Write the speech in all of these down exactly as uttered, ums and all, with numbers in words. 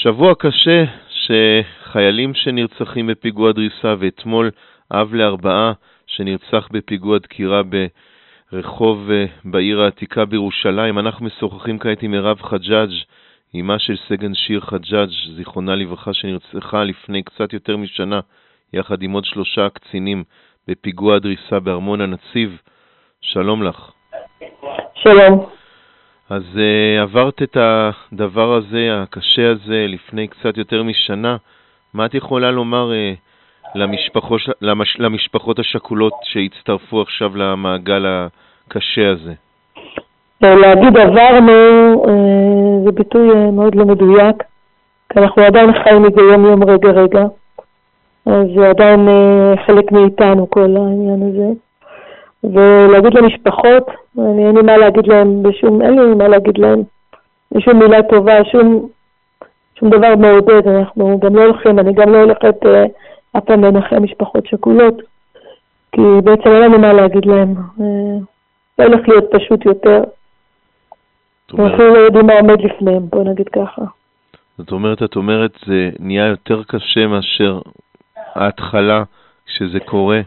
שבוע קשה שחיילים שנרצחים בפיגוע דריסה, ואתמול אב לארבעה שנרצח בפיגוע דקירה ברחוב בעיר העתיקה בירושלים. אנחנו משוחחים כעת עם מירב חג'אג', אמה של סגן שיר חג'אג', זיכרונה לברכה, שנרצחה לפני קצת יותר משנה יחד עם עוד שלושה קצינים בפיגוע דריסה בארמון הנציב. שלום לך. שלום. אז uh, עברת את הדבר הזה, הקשה הזה, לפני קצת יותר משנה. מה את יכולה לומר uh, למשפחות, למש, למשפחות השכולות שהצטרפו עכשיו למעגל הקשה הזה? להגיד עברנו זה ביטוי מאוד לא מדויק, כי אנחנו עדיין חיים מזה יום יום רגע רגע, אז זה עדיין חלק מאיתנו כל העניין הזה. ולהגיד למשפחות, אני אין לי מה להגיד להם בשום, אין לי מה להגיד להם בשום מילה טובה, שום, שום דבר מעודד. אנחנו גם לא הולכים, אני גם לא הולכת אף פעם לנחם משפחות שכולות, כי בעצם אין לנו מה להגיד להם. זה הולך להיות פשוט יותר. אנחנו לא יודעים מה עומד לפניהם, בוא נגיד ככה. זאת אומרת, את אומרת, זה נהיה יותר קשה מאשר ההתחלה כשזה קורה?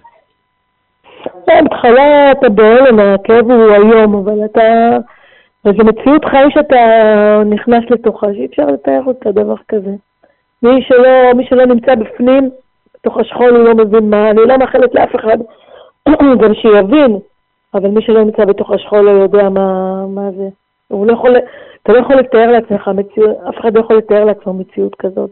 בהתחלה אתה בהלם, הכאב הוא היום, אבל אתה... וזו מציאות חיים שאתה נכנס לתוכה, שאי אפשר לתאר אותה דבר כזה. מי שלא, מי שלא נמצא בפנים, בתוך השכול הוא לא מבין מה, אני לא מאחלת לאף אחד גם שיבין, אבל מי שלא נמצא בתוך השכול לא יודע מה, מה זה. הוא לא יכול, אתה לא יכול לתאר לעצמך מציאות, אף אחד לא יכול לתאר לעצמו מציאות כזאת.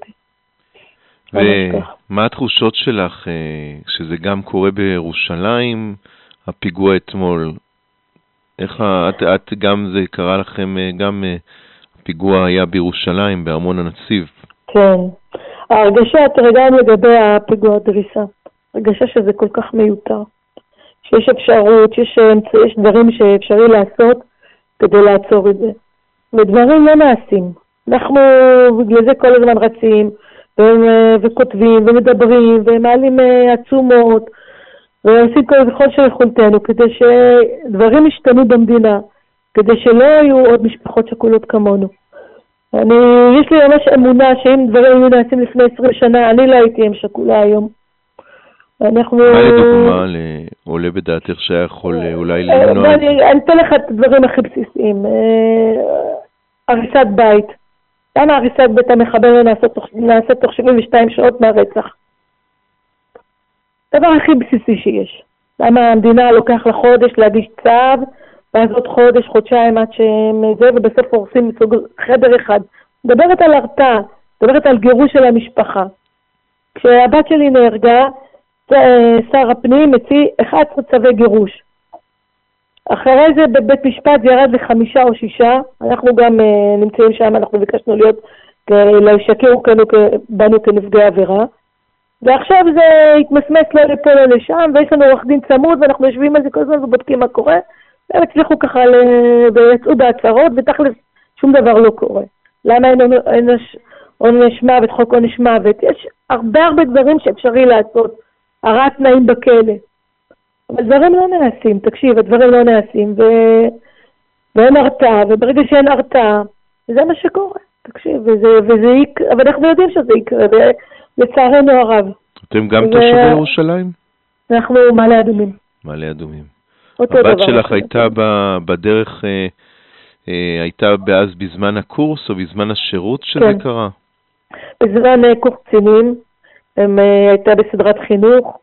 ומה התחושות שלך שזה גם קורה בירושלים, הפיגוע אתמול? איך את, את גם זה קרה לכם, גם הפיגוע היה בירושלים, בארמון הנציב? כן. ההרגשה, אתה רגע לגבי הפיגוע דריסה. הרגשה שזה כל כך מיותר. שיש אפשרות, שיש, יש דברים שאפשרי לעשות כדי לעצור את זה. ודברים לא נעשים. אנחנו בגלל זה כל הזמן רצים, וכותבים ומדברים ומעלים עצומות ועושים כל שיכולתנו כדי שדברים ישתנו במדינה, כדי שלא יהיו עוד משפחות שכולות כמונו. אני, יש לי ממש אמונה שאם דברים היו נעשים לפני עשרים שנה, אני לא הייתי עם שכולה היום. אנחנו... מה לדוגמה עולה בדעתך שהיה יכול אולי למנוע? אני אתן לך את הדברים הכי בסיסיים. הריסת בית. למה הריסת בית המחבל נעשה תוך שבעים ושתיים שעות מהרצח? דבר הכי בסיסי שיש. למה המדינה לוקח לה חודש להגיש צו, ואז עוד חודש, חודשיים עד שהם זה, ובסוף הורסים חדר אחד. מדברת על הרתעה, מדברת על גירוש של המשפחה. כשהבת שלי נהרגה, שר הפנים מציא אחד עשר צווי גירוש. אחרי זה בבית משפט זה ירד לחמישה או שישה, אנחנו גם uh, נמצאים שם, אנחנו ביקשנו להיות, להשכירו בנו כנפגעי עבירה, ועכשיו זה התמסמס לא לפה לא לשם, ויש לנו עורך דין צמוד, ואנחנו יושבים על זה כל הזמן ובודקים מה קורה, והם הצליחו ככה, ויצאו בהצהרות, ותכלס שום דבר לא קורה. למה אין עונש מוות, חוק עונש מוות? יש הרבה הרבה דברים שאפשרי לעשות, הרעת תנאים בכלא. אבל דברים לא נעשים, תקשיב, הדברים לא נעשים, ו... ואין הרתעה, וברגע שאין הרתעה, זה מה שקורה, תקשיב, וזה, וזה יק... אבל אנחנו יודעים שזה יקרה, ולצערנו הרב. אתם גם ו... תושבי ירושלים? אנחנו מעלה אדומים. מעלה אדומים. הבת שלך הייתה ב... בדרך, אה, אה, הייתה אז בזמן הקורס, או בזמן השירות שזה כן. קרה? בזמן אה, קורס קצינים, הם, אה, הייתה בסדרת חינוך,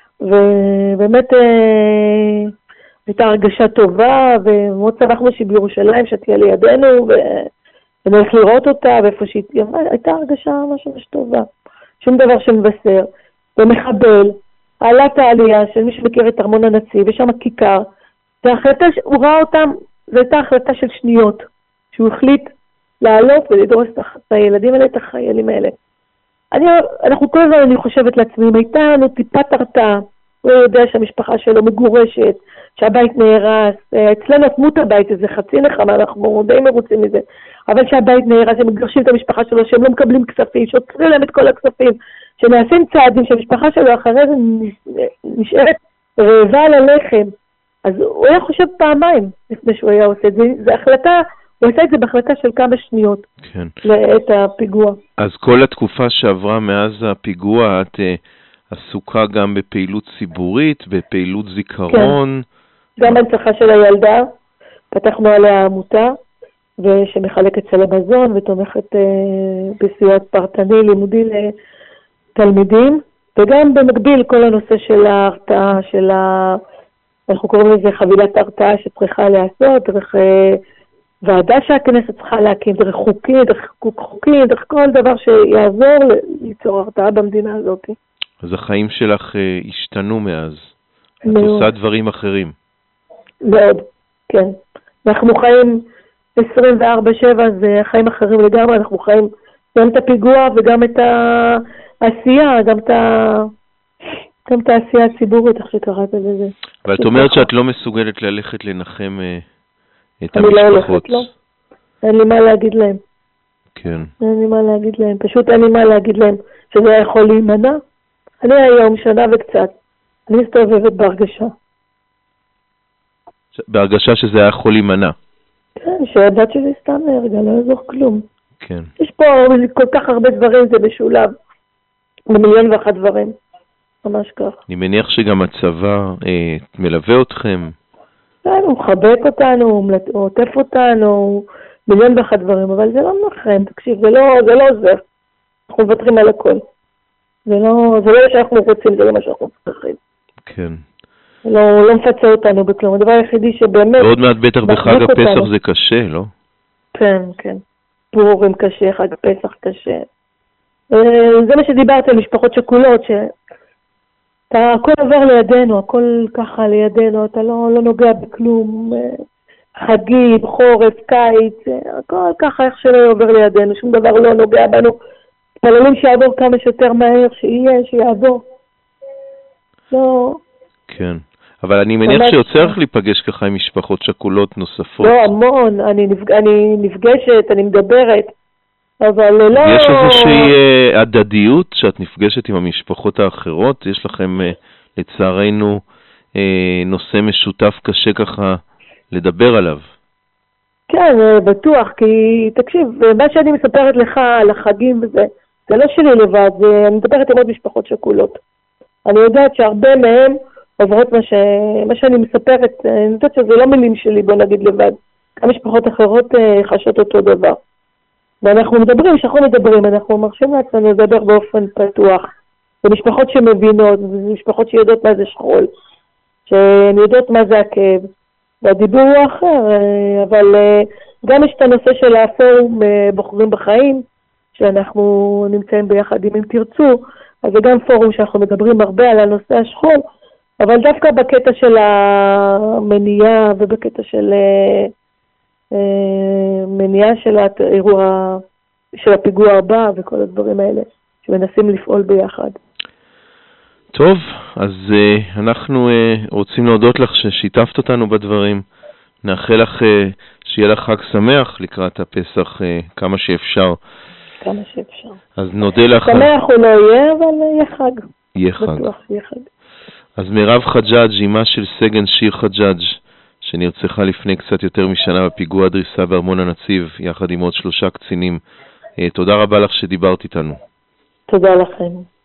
ובאמת אה, הייתה הרגשה טובה, ומאוד שמחנו שהיא בירושלים, שתהיה לידינו, ונלך לראות אותה, ואיפה שהיא הייתה הרגשה ממש ממש טובה. שום דבר שמבשר. ומחבל, העלת העלייה של מי שמכיר את ארמון הנציב, יש שם כיכר, והחלטה, הוא ראה אותם, זו הייתה החלטה של שניות, שהוא החליט לעלות ולדרוס את הילדים האלה, את החיילים האלה. אני, אנחנו כל הזמן, אני חושבת לעצמי, אם הייתה לנו טיפת הרתעה, הוא יודע שהמשפחה שלו מגורשת, שהבית נהרס, אצלנו עצמות הבית הזה, חצי נחמה, אנחנו די מרוצים מזה, אבל שהבית נהרס, הם מגרשים את המשפחה שלו, שהם לא מקבלים כספים, שעוצרים להם את כל הכספים, שנעשים צעדים, שהמשפחה שלו אחרי זה נשארת רעבה על הלחם, אז הוא היה חושב פעמיים לפני שהוא היה עושה את זה, זו החלטה הוא עשה את זה בהחלטה של כמה שניות. כן. לעת הפיגוע. אז כל התקופה שעברה מאז הפיגוע, את uh, עסוקה גם בפעילות ציבורית, בפעילות זיכרון. כן. גם הנצחה של הילדה, פתחנו עליה עמותה, ושמחלקת סלי מזון ותומכת uh, בסיוע פרטני לימודי לתלמידים, וגם במקביל כל הנושא של ההרתעה, של ה... אנחנו קוראים לזה חבילת הרתעה שצריכה לעשות, דרך uh, ועדה שהכנסת צריכה להקים, דרך חוקים, דרך חוק חוקים, דרך כל דבר שיעזור ליצור הרתעה במדינה הזאת. אז החיים שלך uh, השתנו מאז. מאוד. את עושה דברים אחרים. מאוד, כן. אנחנו חיים עשרים וארבע שבע, זה חיים אחרים לגמרי, אנחנו חיים גם את הפיגוע וגם את העשייה, גם את ה... גם את העשייה הציבורית, איך שקראת לזה. אבל את אומרת שאת לא מסוגלת ללכת לנחם uh, את אני המשפחות. לא הולכת, לא. אין לי מה להגיד להם. כן. אין לי מה להגיד להם. פשוט אין לי מה להגיד להם שזה יכול להימנע. אני היום שנה וקצת, אני מסתובבת בהרגשה. בהרגשה שזה היה יכול להימנע. כן, שהדת שלי סתם נהרגה, לא יעזור כלום. כן. יש פה כל כך הרבה דברים, זה משולב. במיליון ואחת דברים. ממש כך. אני מניח שגם הצבא אה, מלווה אתכם. כן, הוא מחבק אותנו, הוא עוטף אותנו, מיליון ואחת דברים, אבל זה לא מנחם, תקשיב, זה לא, זה לא עוזר. אנחנו מוותרים על הכל. זה לא, זה לא מה שאנחנו רוצים, זה לא מה שאנחנו צריכים. כן. לא, לא מפצה אותנו בכלום. הדבר היחידי שבאמת... ועוד מעט בטח בחג הפסח אותנו. זה קשה, לא? כן, כן. פורים קשה, חג הפסח קשה. זה מה שדיברת על משפחות שכולות, ש... אתה, הכל עובר לידינו, הכל ככה לידינו, אתה לא, לא נוגע בכלום, חגים, חורף, קיץ, הכל ככה איך שלא עובר לידינו, שום דבר לא נוגע בנו. מתפללים שיעבור כמה שיותר מהר, שיהיה, שיעבור. לא... כן, אבל אני מניח שיוצא לך להיפגש ככה עם משפחות שכולות נוספות. לא, המון, אני, נפג... אני נפגשת, אני מדברת, אבל לא... יש איזושהי הדדיות שאת נפגשת עם המשפחות האחרות? יש לכם לצערנו נושא משותף קשה ככה לדבר עליו? כן, בטוח, כי תקשיב, מה שאני מספרת לך על החגים וזה, זה לא שלי לבד, זה, אני מדברת עם עוד משפחות שכולות. אני יודעת שהרבה מהם עוברות מה, ש... מה שאני מספרת, אני יודעת שזה לא מילים שלי, בוא נגיד לבד. גם משפחות אחרות חשות אותו דבר. ואנחנו מדברים, כשאנחנו מדברים, אנחנו מרשים לעצמנו לדבר באופן פתוח. זה משפחות שמבינות, זה משפחות שיודעות מה זה שכול, שהן יודעות מה זה הכאב. והדיבור הוא אחר, אבל גם יש את הנושא של הפורום בוחרים בחיים, שאנחנו נמצאים ביחד עם אם תרצו, אז זה גם פורום שאנחנו מדברים הרבה על הנושא השכול, אבל דווקא בקטע של המניעה ובקטע של מניעה של האירוע, של הפיגוע הבא וכל הדברים האלה, שמנסים לפעול ביחד. טוב, אז uh, אנחנו uh, רוצים להודות לך ששיתפת אותנו בדברים. נאחל לך uh, שיהיה לך חג שמח לקראת הפסח uh, כמה שאפשר. כמה שאפשר. אז נודה לך. שמח הוא לא יהיה, אבל יהיה חג. יהיה חג. בטוח יהיה חג. אז מירב חג'אג', אימה של סגן שיר חג'אג', שנרצחה לפני קצת יותר משנה בפיגוע דריסה בארמון הנציב, יחד עם עוד שלושה קצינים. Uh, תודה רבה לך שדיברת איתנו. תודה לכם.